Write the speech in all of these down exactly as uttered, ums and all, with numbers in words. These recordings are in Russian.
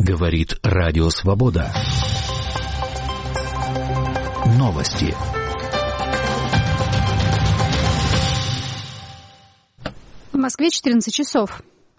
Говорит Радио Свобода. Новости. В Москве четырнадцать часов.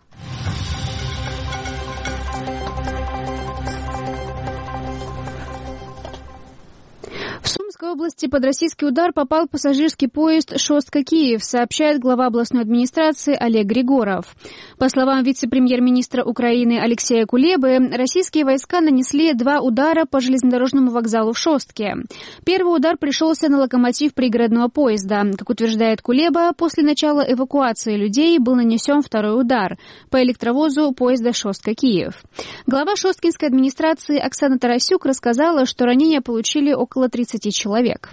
В Сумской области под российский удар попал пассажирский поезд «Шостка-Киев», сообщает глава областной администрации Олег Григоров. По словам вице-премьер-министра Украины Алексея Кулебы, российские войска нанесли два удара по железнодорожному вокзалу в Шостке. Первый удар пришелся на локомотив пригородного поезда. Как утверждает Кулеба, после начала эвакуации людей был нанесен второй удар по электровозу поезда «Шостка-Киев». Глава шосткинской администрации Оксана Тарасюк рассказала, что ранения получили около тридцати человек.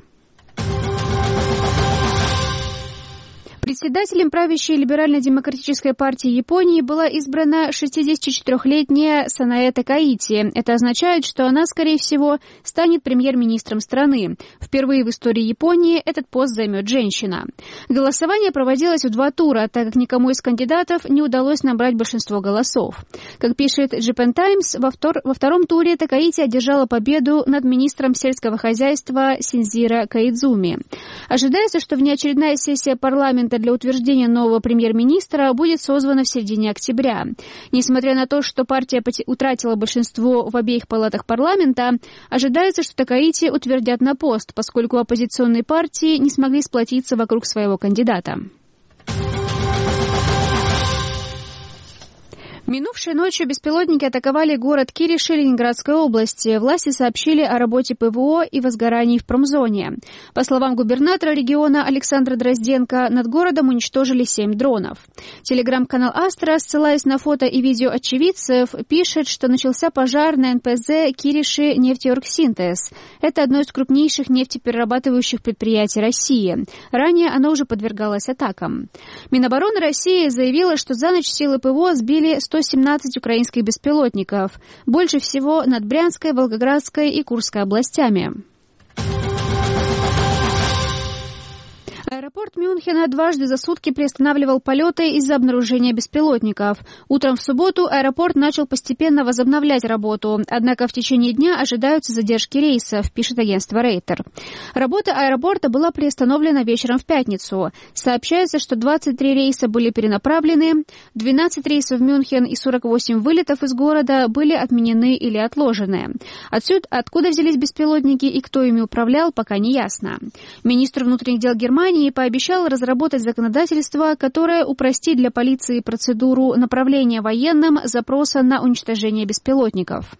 Председателем правящей либерально-демократической партии Японии была избрана шестидесятичетырёхлетняя Санае Такаити. Это означает, что она, скорее всего, станет премьер-министром страны. Впервые в истории Японии этот пост займет женщина. Голосование проводилось в два тура, так как никому из кандидатов не удалось набрать большинство голосов. Как пишет Japan Times, во, втор... во втором туре Такаити одержала победу над министром сельского хозяйства Синдзиро Коидзуми. Ожидается, что внеочередная сессия парламента для утверждения нового премьер-министра будет созвана в середине октября. Несмотря на то, что партия утратила большинство в обеих палатах парламента, ожидается, что Такаити утвердят на пост, поскольку оппозиционные партии не смогли сплотиться вокруг своего кандидата. Минувшей ночью беспилотники атаковали город Кириши Ленинградской области. Власти сообщили о работе ПВО и возгорании в промзоне. По словам губернатора региона Александра Дрозденко, над городом уничтожили семь дронов. Телеграм-канал «Астра», ссылаясь на фото и видео очевидцев, пишет, что начался пожар на эн пэ зэ Кириши нефтеоргсинтез. Это одно из крупнейших нефтеперерабатывающих предприятий России. Ранее оно уже подвергалось атакам. Минобороны России заявила, что за ночь силы ПВО сбили сто семнадцать украинских беспилотников, больше всего над Брянской, Волгоградской и Курской областями. Аэропорт Мюнхена дважды за сутки приостанавливал полеты из-за обнаружения беспилотников. Утром в субботу аэропорт начал постепенно возобновлять работу, однако в течение дня ожидаются задержки рейсов, пишет агентство Рейтер. Работа аэропорта была приостановлена вечером в пятницу. Сообщается, что двадцать три рейса были перенаправлены, двенадцать рейсов в Мюнхен и сорок восемь вылетов из города были отменены или отложены. Отсюда, откуда взялись беспилотники и кто ими управлял, пока не ясно. Министр внутренних дел Германии пообещал разработать законодательство, которое упростит для полиции процедуру направления военным запроса на уничтожение беспилотников.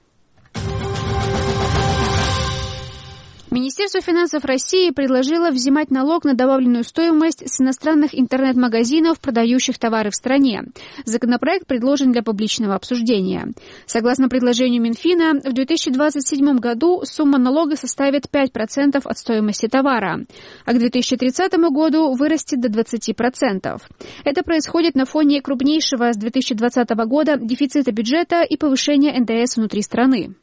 Министерство финансов России предложило взимать налог на добавленную стоимость с иностранных интернет-магазинов, продающих товары в стране. Законопроект предложен для публичного обсуждения. Согласно предложению Минфина, в две тысячи двадцать седьмом году сумма налога составит пять процентов от стоимости товара, а к две тысячи тридцатому году вырастет до двадцати процентов. Это происходит на фоне крупнейшего с две тысячи двадцатого года дефицита бюджета и повышения эн дэ эс внутри страны.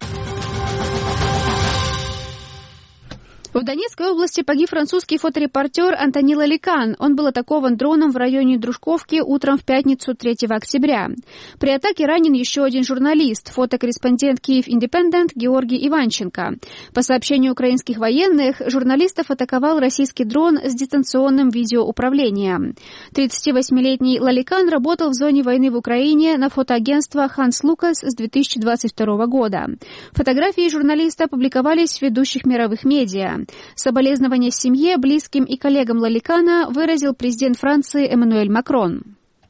В Донецкой области погиб французский фоторепортер Антони Лаликан. Он был атакован дроном в районе Дружковки утром в пятницу третьего октября. При атаке ранен еще один журналист, фотокорреспондент Киев Индепендент Георгий Иванченко. По сообщению украинских военных, журналистов атаковал российский дрон с дистанционным видеоуправлением. тридцативосьмилетний Лаликан работал в зоне войны в Украине на фотоагентство «Ханс Лукас» с две тысячи двадцать второго года. Фотографии журналиста опубликовались в ведущих мировых медиа. Соболезнования семье, близким и коллегам Лаликана выразил президент Франции Эммануэль Макрон.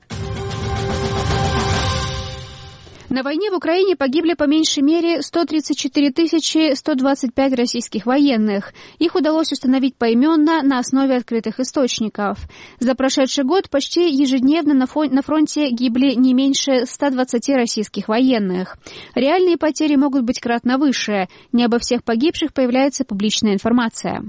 На войне в Украине погибли по меньшей мере сто тридцать четыре тысячи сто двадцать пять российских военных. Их удалось установить поименно на основе открытых источников. За прошедший год почти ежедневно на, фон- на фронте гибли не меньше ста двадцати российских военных. Реальные потери могут быть кратно выше. Не обо всех погибших появляется публичная информация.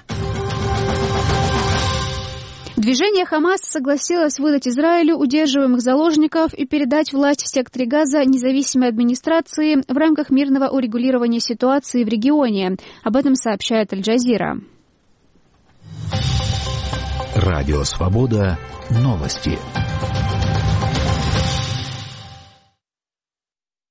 Движение «Хамас» согласилось выдать Израилю удерживаемых заложников и передать власть в секторе Газа независимой администрации в рамках мирного урегулирования ситуации в регионе. Об этом сообщает Аль-Джазира. Радио «Свобода». Новости.